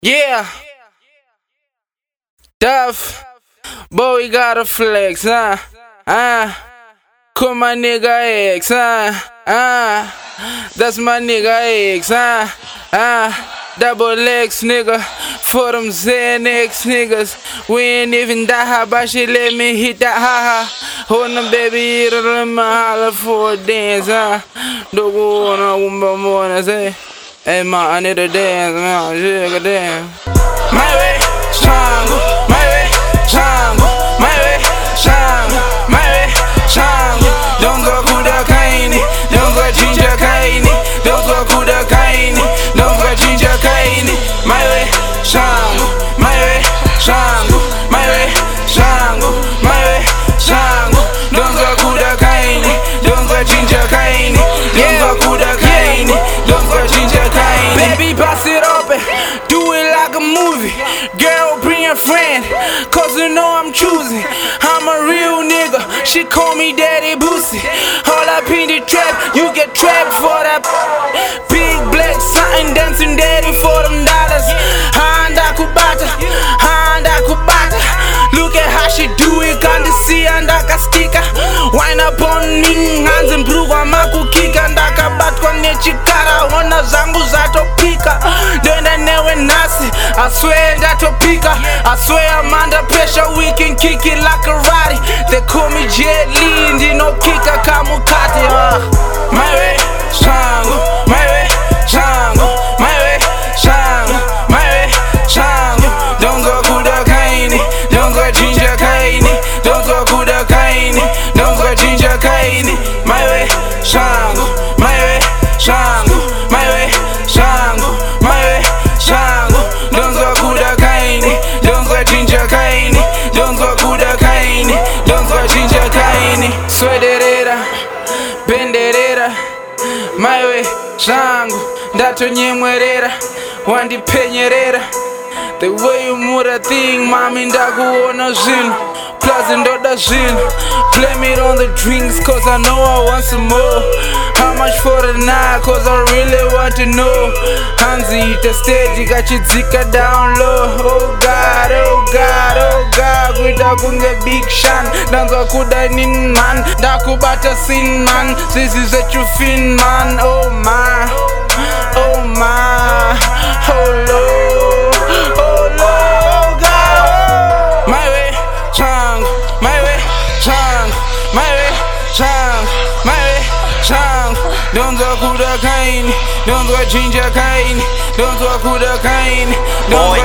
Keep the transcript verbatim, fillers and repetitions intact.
Yeah, Duff, boy, we gotta flex, huh? Ah, call my nigga X, huh? Ah, that's my nigga X, huh? Ah, double X, nigga, for them Xanax niggas. We ain't even that high, but she let me hit that ha ha. Hold them baby, eat them, holler for a dance, huh? Don't go on a woman more than say. Hey man, I need a dance, man, shit, damn. My way, Shango, my way, Shango, my way, Shango, my way, Shango. Don't go kuda kaini, don't go ginger kaini, don't go kuda kaini, don't go ginger kaini. My way, Shango, my way, Shango, my way, Shango, my way, Shango. Don't go kuda kaini, don't go ginger kaini, don't go kuda kaini, don't go ginger kaini. Baby, pass it up, do it like a movie. Girl, bring your friend, cause you know I'm choosing. I'm a real nigga, she call me Daddy Boosie. All up in the trap, you get trapped for that. Big black something dancing daddy for them dollars. Handa kubata, handa kubata. Look at how she do it, can't see andaka sticker. Wine up on me, hands and blue, I'm a cookie. Andaka bat kwa nechikara, wana zangu zato pika. Then I never nasi, I swear zato pika. I swear I'm under pressure, we can kick it like a karate. They call me Jet Li, ndi no kika kamukati. uh. My way, Shango, my way, Shango, my way, Shango, my way, Shango. Don't go kuda kaini, don't go ginger kaini, don't go kuda kaini, don't go ginger kaini. My way, Shango, my way, Shango, my way, Shango, my way, Shango. Don't go kuda kaini, don't go ginger kaini, don't go kuda kaini, don't go ginger kaini. Swederera, benderera, my way, Shango. Ndato nyemwerera, wandipenyerera. The way you move that thing, mami ndakuona zinu. Plus ndoda zinu. Blame it on the drinks, cause I know I want some more. How much for the night, cause I really want to know. Hanzi hit the stage, you got your zika down low. Oh God, oh God, oh God. Kuda kunge big shan, danza kuda nin man. Dakubata sin man, this is a true fin man. Oh my, oh my, oh Lord, oh Lord, oh God. My way, Shango, my way, Shango, my way, Shango, my way, Shango. Don't go kuda kaini, don't go ginger kaini, don't go kuda kaini, don't go